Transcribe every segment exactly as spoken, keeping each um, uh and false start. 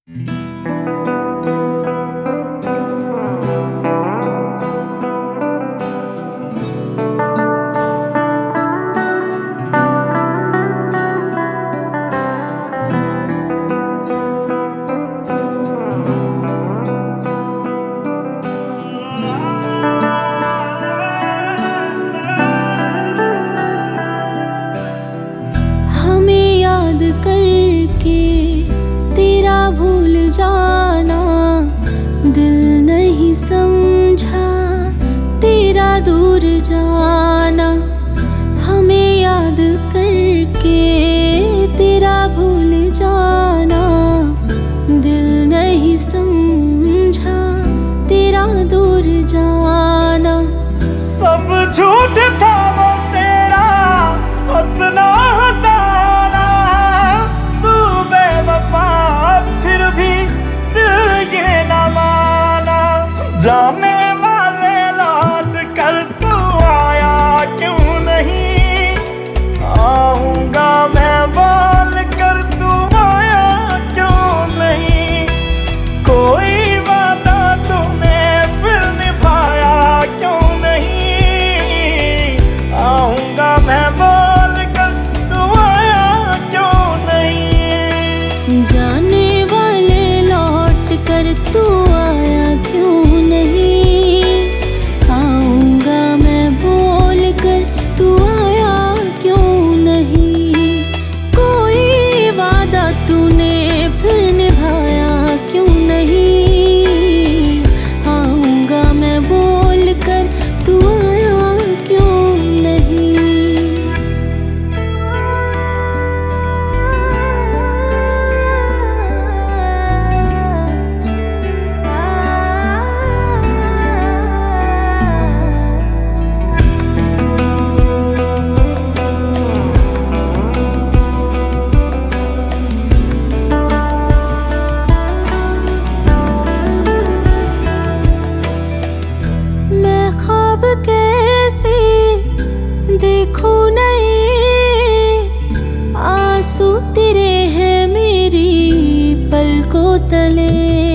करके तेरा भूल जाना, दिल नहीं समझा तेरा दूर जाना। हमें याद करके तेरा भूल जाना, दिल नहीं समझा तेरा दूर जाना। सब झूठ था वो तेरा हंसना हंसाना, तू बेवफा फिर भी दिल ये न माना। जाने वाले लौट कर तू आया क्यों नहीं, आऊंगा मैं बोल कर तू आया क्यों नहीं। कोई वादा तूने फिर निभाया क्यों नहीं, आऊंगा मैं बोल कर तू आया क्यों नहीं। जाने वाले लौट कर तू आया क्यों नहीं, आऊंगा मैं बोल कर तू आया क्यों नहीं। कोई वादा तूने फिर निभाया क्यों नहीं, आऊंगा मैं बोल कर तू आया क्यों नहीं। मैं ख्वाब कैसे देखूं नहीं, आंसू तेरे हैं मेरी पलकों तले।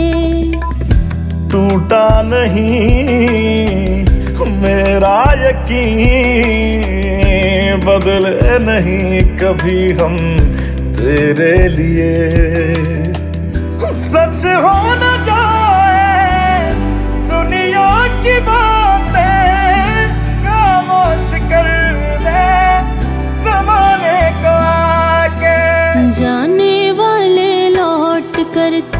टूटा नहीं मेरा यकीन, बदले नहीं कभी हम तेरे लिए। सच हो न जाए दुनिया की बातें, खामोश कर दे जमाने को आके। जाने वाले लौट कर